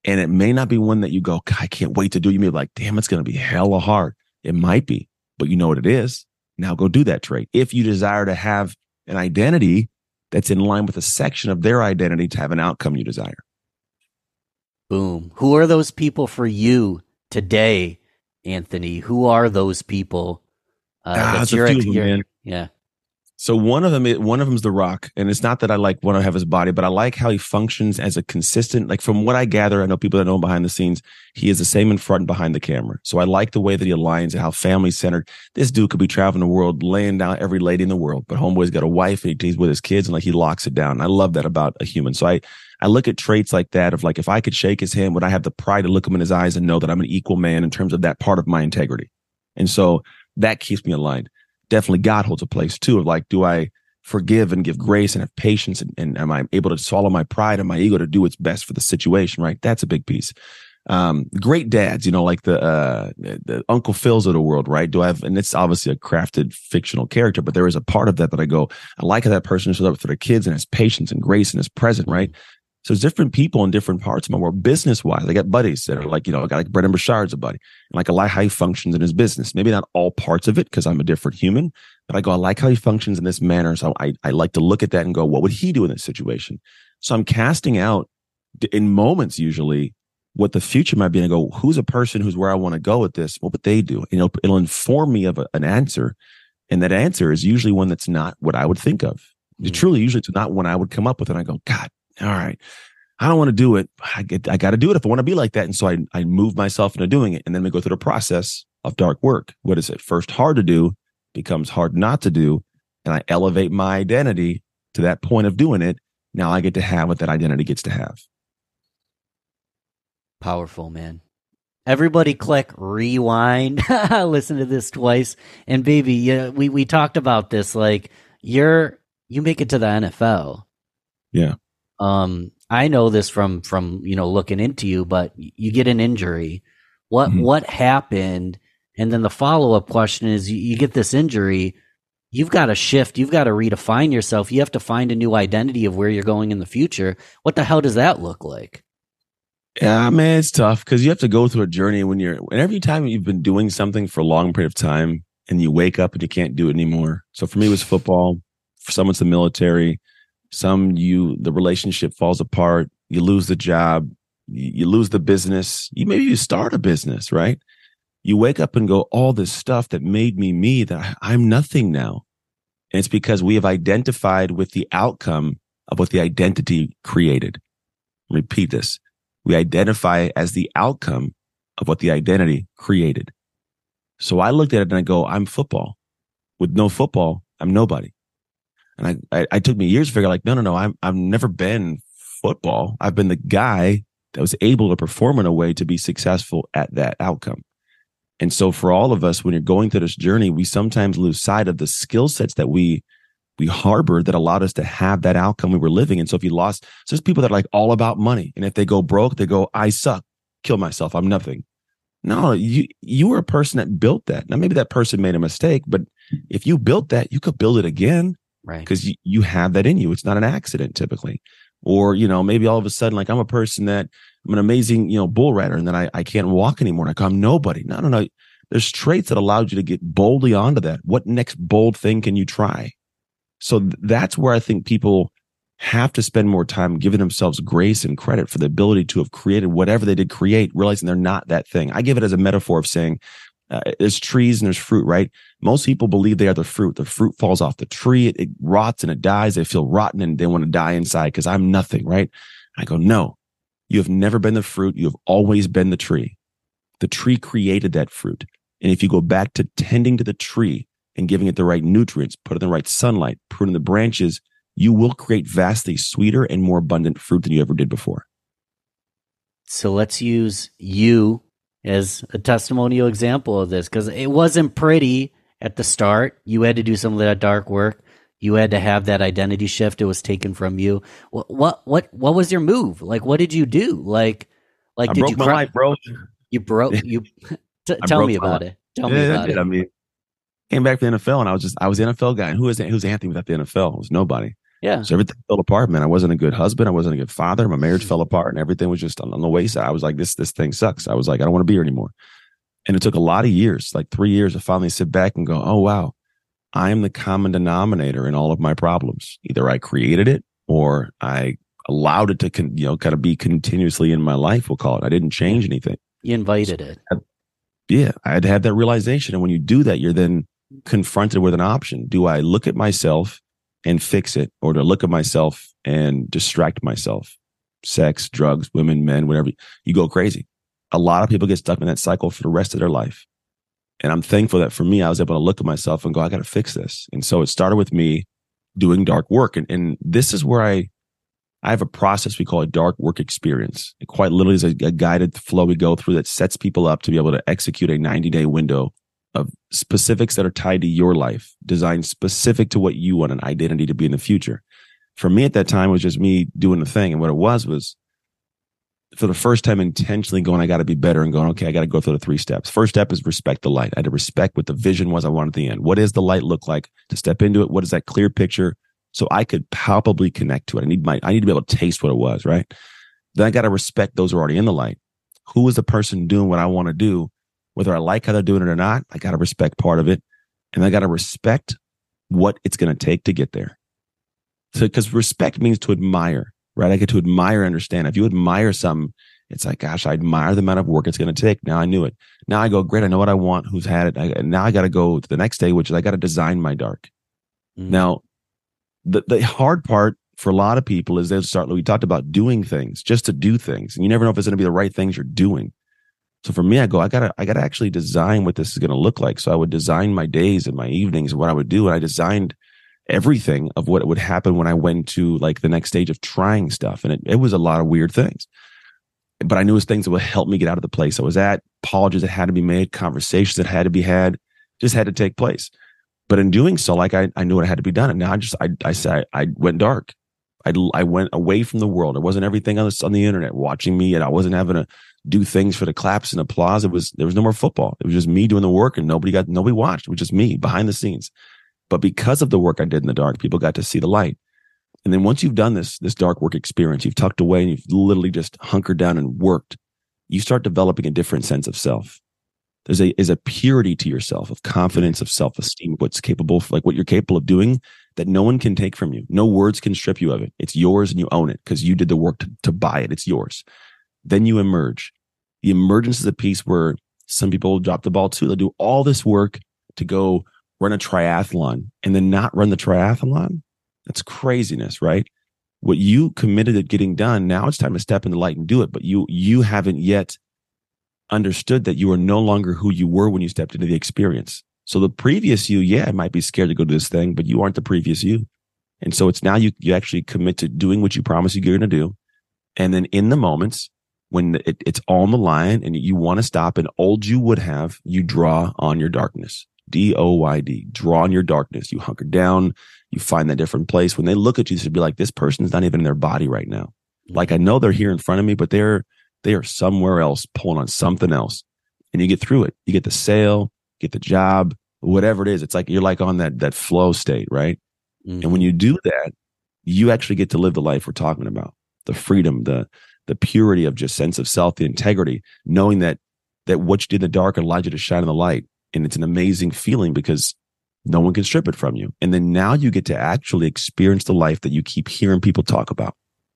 And it may not be one that you go, God, I can't wait to do. You may be like, damn, it's going to be hella hard. It might be, but you know what it is. Now go do that trait. If you desire to have an identity that's in line with a section of their identity to have an outcome you desire. Boom. Who are those people for you today, Anthony? Who are those people? Uh, ah, that's a your, few of them, your, man. Yeah. So one of them, one of them's The Rock, and it's not that I like want to have his body, but I like how he functions as a consistent. Like from what I gather, I know people that know him behind the scenes. He is the same in front and behind the camera. So I like the way that he aligns and how family centered. This dude could be traveling the world, laying down every lady in the world, but homeboy's got a wife and he's with his kids, and like he locks it down. I love that about a human. So I I look at traits like that of like if I could shake his hand, would I have the pride to look him in his eyes and know that I'm an equal man in terms of that part of my integrity? And so that keeps me aligned. Definitely God holds a place too of like, do I forgive and give grace and have patience, and, and am I able to swallow my pride and my ego to do what's best for the situation, right? That's a big piece. Um, great dads, you know, like the uh, the Uncle Phils of the world, right? Do I have, and it's obviously a crafted fictional character, but there is a part of that that I go, I like how that person shows up for their kids and has patience and grace and is present, right? So there's different people in different parts of my world. Business wise, I got buddies that are like, you know, I got like Brendan Burchard's a buddy. And like I like how he functions in his business. Maybe not all parts of it because I'm a different human, but I go, I like how he functions in this manner. So I, I like to look at that and go, what would he do in this situation? So I'm casting out in moments usually what the future might be. And I go, who's a person who's where I want to go with this? What would they do? And it'll, it'll inform me of a, an answer. And that answer is usually one that's not what I would think of. Mm-hmm. Truly, usually it's not one I would come up with. And I go, God, all right, I don't want to do it. I get, I got to do it if I want to be like that. And so I, I move myself into doing it. And then we go through the process of dark work. What is it? First hard to do becomes hard not to do. And I elevate my identity to that point of doing it. Now I get to have what that identity gets to have. Powerful, man. Everybody click rewind. Listen to this twice. And baby, yeah, we, we talked about this. Like you're, you make it to the N F L. Yeah. Um, I know this from, from, you know, looking into you, but you get an injury. What, mm-hmm. what happened? And then the follow-up question is you, you get this injury. You've got to shift. You've got to redefine yourself. You have to find a new identity of where you're going in the future. What the hell does that look like? Yeah, man, it's tough because you have to go through a journey when you're, and every time you've been doing something for a long period of time and you wake up and you can't do it anymore. So for me, it was football. For some, it's the military. Some, you, the relationship falls apart. You lose the job. You, you lose the business. You maybe you start a business, right? You wake up and go, all this stuff that made me me, that I, I'm nothing now. And it's because we have identified with the outcome of what the identity created. Repeat this. We identify as the outcome of what the identity created. So I looked at it and I go, I'm football. With no football, I'm nobody. And I, I, I took me years to figure out like, no, no, no, I'm, I've never been football. I've been the guy that was able to perform in a way to be successful at that outcome. And so for all of us, when you're going through this journey, we sometimes lose sight of the skill sets that we we harbor that allowed us to have that outcome we were living. And so if you lost, so there's people that are like all about money. And if they go broke, they go, I suck, kill myself, I'm nothing. No, you you were a person that built that. Now, maybe that person made a mistake, but if you built that, you could build it again. Right. Because you, you have that in you. It's not an accident typically. Or, you know, maybe all of a sudden, like I'm a person that I'm an amazing, you know, bull rider, and then I, I can't walk anymore. Like I'm nobody. No, no, no. There's traits that allowed you to get boldly onto that. What next bold thing can you try? So th- that's where I think people have to spend more time giving themselves grace and credit for the ability to have created whatever they did create, realizing they're not that thing. I give it as a metaphor of saying, uh, there's trees and there's fruit, right? Most people believe they are the fruit. The fruit falls off the tree. It, it rots and it dies. They feel rotten and they want to die inside because I'm nothing, right? I go, no, you have never been the fruit. You have always been the tree. The tree created that fruit. And if you go back to tending to the tree and giving it the right nutrients, put it in the right sunlight, pruning the branches, you will create vastly sweeter and more abundant fruit than you ever did before. So let's use you as a testimonial example of this, because it wasn't pretty at the start. You had to do some of that dark work. You had to have that identity shift. It was taken from you. What what what, what was your move? Like, what did you do? Like, like I did broke you my cry? life, bro. You broke you. T- tell me about it. Tell yeah, me about I it. I mean, came back to the N F L, and I was just I was the N F L guy. And who is who's Anthony without the N F L? It was nobody. Yeah. So everything fell apart, man. I wasn't a good husband. I wasn't a good father. My marriage fell apart and everything was just on, on the wayside. I was like, this, this thing sucks. I was like, I don't want to be here anymore. And it took a lot of years, like three years to finally sit back and go, oh, wow, I am the common denominator in all of my problems. Either I created it or I allowed it to, con- you know, kind of be continuously in my life, we'll call it. I didn't change anything. You invited it. Yeah, I had to have that realization. And when you do that, you're then confronted with an option. Do I look at myself and fix it, or do I look at myself and distract myself? Sex, drugs, women, men, whatever. You go crazy. A lot of people get stuck in that cycle for the rest of their life. And I'm thankful that for me, I was able to look at myself and go, I got to fix this. And so it started with me doing dark work. And, and this is where I, I have a process we call a dark work experience. It quite literally is a, a guided flow we go through that sets people up to be able to execute a ninety day window of specifics that are tied to your life, designed specific to what you want an identity to be in the future. For me at that time, it was just me doing the thing. And what it was, was for the first time intentionally going, I got to be better, and going, okay, I got to go through the three steps. First step is respect the light. I had to respect what the vision was I wanted at the end. What does the light look like to step into it? What is that clear picture? So I could palpably connect to it. I need my, I need to be able to taste what it was, right? Then I got to respect those who are already in the light. Who is the person doing what I want to do? Whether I like how they're doing it or not, I got to respect part of it. And I got to respect what it's going to take to get there. So, because respect means to admire, right? I get to admire, understand. If you admire something, it's like, gosh, I admire the amount of work it's going to take. Now I knew it. Now I go, great. I know what I want. Who's had it? I, and now I got to go to the next day, which is I got to design my dark. Mm. Now, the, the hard part for a lot of people is they start, we talked about doing things just to do things. And you never know if it's going to be the right things you're doing. So for me, I go, I gotta, I gotta actually design what this is going to look like. So I would design my days and my evenings and what I would do. And I designed everything of what would happen when I went to like the next stage of trying stuff. And it, it was a lot of weird things, but I knew it was things that would help me get out of the place I was at, apologies that had to be made, conversations that had to be had, just had to take place. But in doing so, like I, I knew what had to be done. And now I just, I, I said, I went dark. I, I went away from the world. It wasn't everything on the, on the internet watching me, and I wasn't having to do things for the claps and applause. It was, there was no more football. It was just me doing the work, and nobody got, nobody watched. It was just me behind the scenes. But because of the work I did in the dark, people got to see the light. And then once you've done this, this dark work experience, you've tucked away and you've literally just hunkered down and worked, you start developing a different sense of self. There's a, is a purity to yourself, of confidence, of self-esteem, what's capable, like what you're capable of doing that no one can take from you. No words can strip you of it. It's yours and you own it because you did the work to, to buy it. It's yours. Then you emerge. The emergence is a piece where some people drop the ball too. They'll do all this work to go run a triathlon and then not run the triathlon. That's craziness, right? What you committed at getting done, now it's time to step in the light and do it. But you, you haven't yet understood that you are no longer who you were when you stepped into the experience. So the previous you, yeah, might be scared to go to this thing, but you aren't the previous you. And so it's now you, you actually commit to doing what you promised you're going to do. And then in the moments when it, it's all on the line and you want to stop, and old you would have, you draw on your darkness. D O Y D, draw on your darkness. You hunker down, you find that different place. When they look at you, they'll be like, this person's not even in their body right now. Like, I know they're here in front of me, but they're, they are somewhere else pulling on something else. And you get through it. You get the sale, get the job, whatever it is. It's like, you're like on that, that flow state, right? Mm-hmm. And when you do that, you actually get to live the life we're talking about. The freedom, the, the purity of just sense of self, the integrity, knowing that, that what you did in the dark allowed you to shine in the light. And it's an amazing feeling because no one can strip it from you. And then now you get to actually experience the life that you keep hearing people talk about.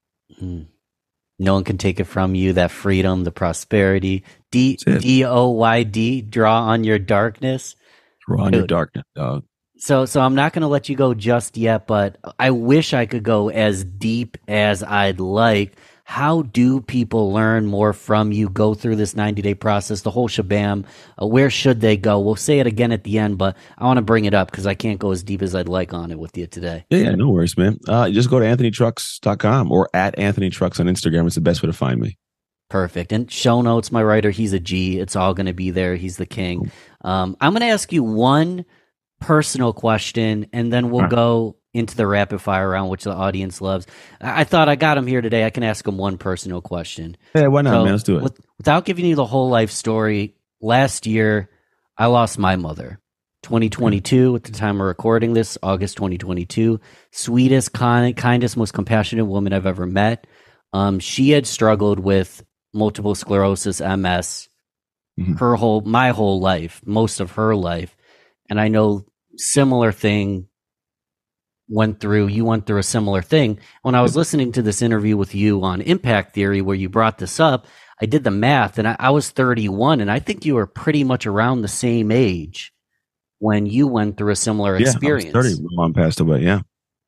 Mm. No one can take it from you, that freedom, the prosperity. D D O Y D, draw on your darkness. Draw on Dude. your darkness, dog. So, so I'm not going to let you go just yet, but I wish I could go as deep as I'd like. How do people learn more from you, go through this ninety-day process, the whole shabam? Uh, where should they go? We'll say it again at the end, but I want to bring it up because I can't go as deep as I'd like on it with you today. Yeah, yeah, no worries, man. Uh, just go to anthony trucks dot com or at Anthony Trucks on Instagram. It's the best way to find me. Perfect. And show notes, my writer, he's a G. It's all going to be there. He's the king. Um, I'm going to ask you one personal question, and then we'll go into the rapid fire round, which the audience loves. I thought I got him here today. I can ask him one personal question. Yeah, why not, so, man? Let's do it. With, without giving you the whole life story, last year, I lost my mother. twenty twenty-two, at the time of recording this, August twenty twenty-two. Sweetest, kind, kindest, most compassionate woman I've ever met. Um, she had struggled with multiple sclerosis, M S, mm-hmm. her whole, my whole life, most of her life. And I know similar thing went through, you went through a similar thing. When I was listening to this interview with you on Impact Theory, where you brought this up, I did the math, and I, I was thirty-one, and I think you were pretty much around the same age when you went through a similar yeah, experience. I was thirty when Mom passed away, yeah.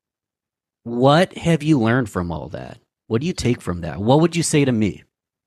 What have you learned from all that? What do you take from that? What would you say to me?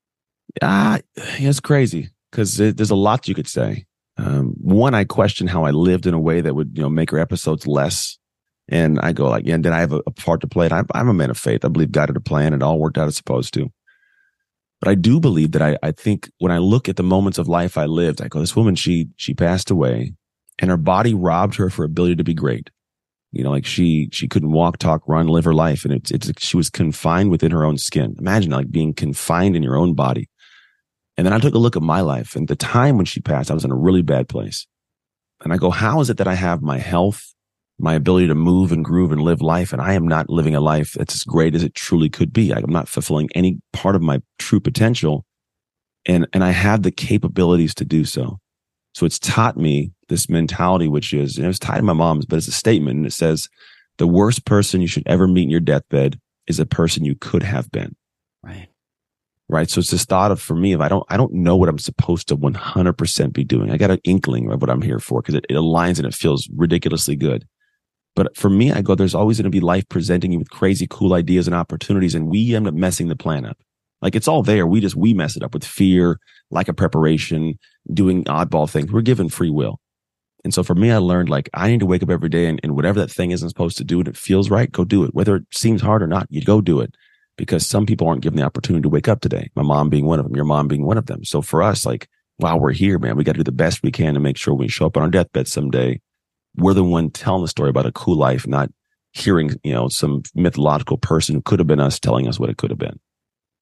Ah, uh, it's crazy because there's a lot you could say. Um, one, I question how I lived in a way that would, you know, make her episodes less. And I go like, yeah, and did I have a, a part to play? And I, I'm a man of faith. I believe God had a plan. It all worked out as supposed to. But I do believe that I, I think when I look at the moments of life I lived, I go, this woman, she, she passed away and her body robbed her of her ability to be great. You know, like she, she couldn't walk, talk, run, live her life. And it's, it's, she was confined within her own skin. Imagine like being confined in your own body. And then I took a look at my life, and the time when she passed, I was in a really bad place. And I go, how is it that I have my health, my ability to move and groove and live life, and I am not living a life that's as great as it truly could be? I'm not fulfilling any part of my true potential, and and I have the capabilities to do so. So it's taught me this mentality, which is, and it was tied to my mom's, but it's a statement, and it says, the worst person you should ever meet in your deathbed is a person you could have been. Right. Right. So it's this thought of, for me, if I don't, I don't know what I'm supposed to one hundred percent be doing. I got an inkling of what I'm here for because it, it aligns and it feels ridiculously good. But for me, I go, there's always going to be life presenting you with crazy, cool ideas and opportunities. And we end up messing the plan up. Like it's all there. We just, we mess it up with fear, lack of preparation, doing oddball things. We're given free will. And so for me, I learned like I need to wake up every day and, and whatever that thing is I'm supposed to do and it feels right, go do it. Whether it seems hard or not, you go do it. Because some people aren't given the opportunity to wake up today. My mom being one of them, your mom being one of them. So for us, like, while we're here, man, we got to do the best we can to make sure when we show up on our deathbed someday, we're the one telling the story about a cool life, not hearing, you know, some mythological person who could have been us telling us what it could have been.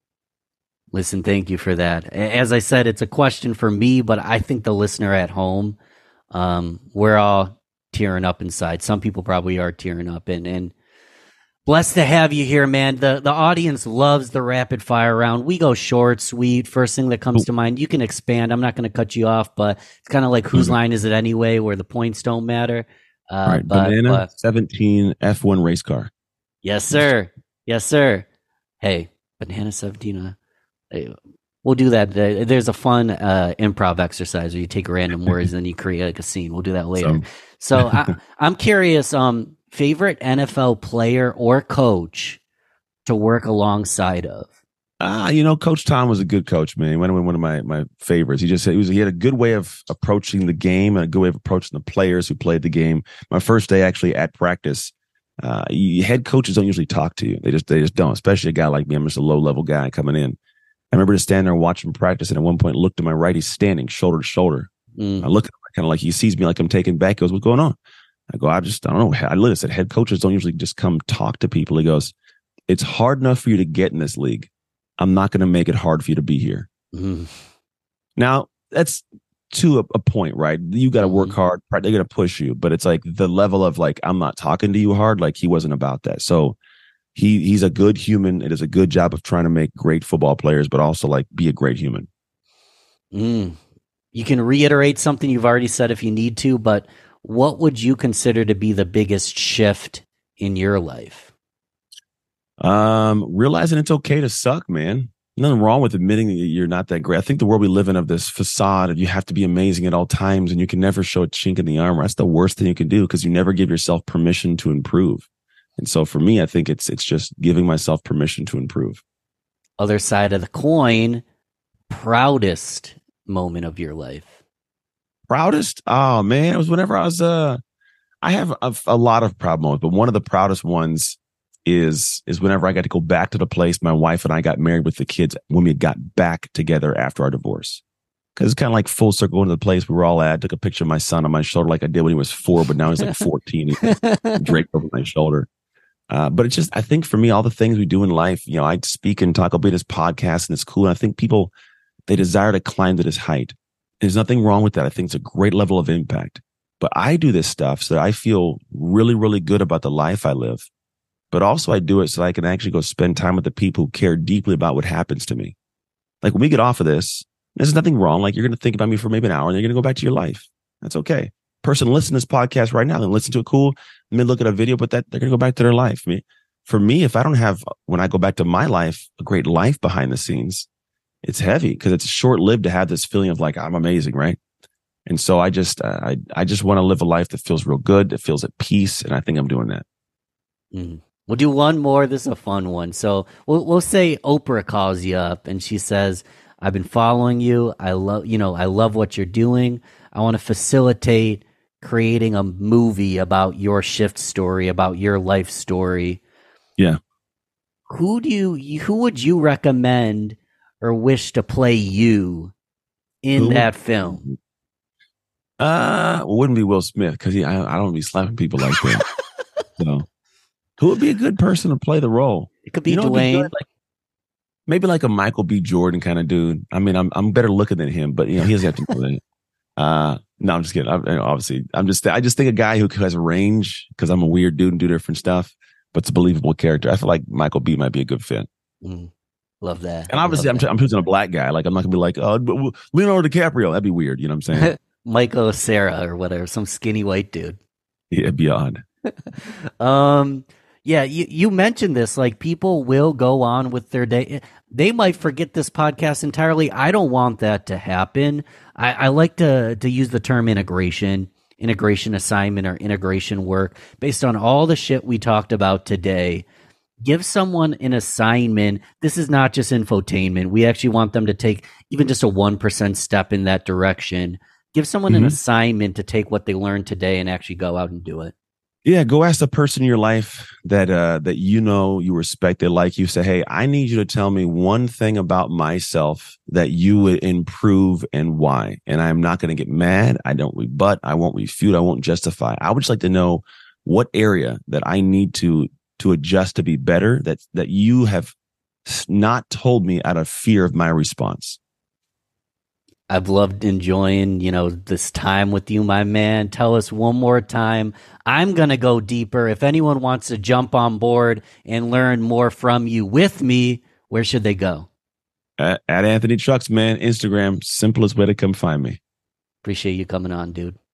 Listen, thank you for that. As I said, it's a question for me, but I think the listener at home, um, we're all tearing up inside. Some people probably are tearing up, and, and, blessed to have you here, man. The the audience loves the rapid fire round. We go short, sweet, first thing that comes to mind. You can expand. I'm not going to cut you off, but it's kind of like whose mm-hmm. line is it anyway, where the points don't matter. Uh, All right, but, Banana but, seventeen F one race car. Yes, sir. Yes, sir. Hey, Banana seventeen. Uh, hey, we'll do that. There's a fun uh, improv exercise where you take random words and then you create like a scene. We'll do that later. So, so I, I'm curious. Um. Favorite N F L player or coach to work alongside of? Ah, you know, Coach Tom was a good coach, man. He went one of my my favorites. He just he was he had a good way of approaching the game and a good way of approaching the players who played the game. My first day actually at practice, uh, you, head coaches don't usually talk to you. They just they just don't, especially a guy like me. I'm just a low level guy coming in. I remember just standing there and watching him practice, and at one point looked to my right, he's standing shoulder to shoulder. Mm. I look at him kind of like he sees me like I'm taken back. He goes, "What's going on?" I go, I just, I don't know. I literally said, head coaches don't usually just come talk to people. He goes, it's hard enough for you to get in this league. I'm not going to make it hard for you to be here. Mm-hmm. Now, that's to a, a point, right? You got to work hard. They're going to push you. But it's like the level of like, I'm not talking to you hard. Like he wasn't about that. So he he's a good human. It is a good job of trying to make great football players, but also like be a great human. Mm. You can reiterate something you've already said if you need to, but what would you consider to be the biggest shift in your life? Um, realizing it's okay to suck, man. Nothing wrong with admitting that you're not that great. I think the world we live in of this facade of you have to be amazing at all times and you can never show a chink in the armor. That's the worst thing you can do because you never give yourself permission to improve. And so for me, I think it's it's just giving myself permission to improve. Other side of the coin, proudest moment of your life. Proudest? Oh, man. It was whenever I was, uh, I have a, a lot of proud moments, but one of the proudest ones is, is whenever I got to go back to the place my wife and I got married with the kids when we got back together after our divorce. Cause it's kind of like full circle into the place we were all at. I took a picture of my son on my shoulder like I did when he was four, but now he's like fourteen. He's draped over my shoulder. Uh, but it's just, I think for me, all the things we do in life, you know, I speak and talk about this podcast and it's cool. And I think people, they desire to climb to this height. There's nothing wrong with that. I think it's a great level of impact. But I do this stuff so that I feel really, really good about the life I live. But also I do it so I can actually go spend time with the people who care deeply about what happens to me. Like when we get off of this, there's nothing wrong. Like you're going to think about me for maybe an hour and then you're going to go back to your life. That's okay. Person listen to this podcast right now and listen to it cool. And then look at a video, but that they're going to go back to their life. I mean, for me, if I don't have, when I go back to my life, a great life behind the scenes, it's heavy because it's short lived to have this feeling of like, I'm amazing. Right. And so I just, uh, I, I just want to live a life that feels real good, that feels at peace. And I think I'm doing that. Mm. We'll do one more. This is a fun one. So we'll we'll say Oprah calls you up and she says, "I've been following you. I love you know I love what you're doing. I want to facilitate creating a movie about your shift story, about your life story." Yeah. Who do you who would you recommend or wish to play you in Who? that film? Uh, well, wouldn't be Will Smith because he I, I don't be slapping people like that. So. Who would be a good person to play the role? It could be you know, Dwayne. Like, maybe like a Michael B. Jordan kind of dude. I mean, I'm I'm better looking than him, but you know, he doesn't have to know that. Uh, no, I'm just kidding. I'm, obviously, I'm just I just think a guy who has range because I'm a weird dude and do different stuff, but it's a believable character. I feel like Michael B. might be a good fit. Mm, love that. And obviously, I'm, that. I'm choosing a black guy. Like I'm not gonna be like, oh, Leonardo DiCaprio. That'd be weird. You know what I'm saying? Michael Cera or whatever, some skinny white dude. Yeah, beyond. um. Yeah, you, you mentioned this, like people will go on with their day. They might forget this podcast entirely. I don't want that to happen. I, I like to, to use the term integration, integration assignment or integration work based on all the shit we talked about today. Give someone an assignment. This is not just infotainment. We actually want them to take even just a one percent step in that direction. Give someone mm-hmm. an assignment to take what they learned today and actually go out and do it. Yeah, go ask the person in your life that uh, that you know, you respect, they like you. Say, hey, I need you to tell me one thing about myself that you would improve and why. And I'm not going to get mad. I don't rebut. I won't refute. I won't justify. I would just like to know what area that I need to to adjust to be better that that you have not told me out of fear of my response. I've loved enjoying, you know, this time with you, my man. Tell us one more time. I'm going to go deeper. If anyone wants to jump on board and learn more from you with me, where should they go? At, at Anthony Trucks, man. Instagram, simplest way to come find me. Appreciate you coming on, dude.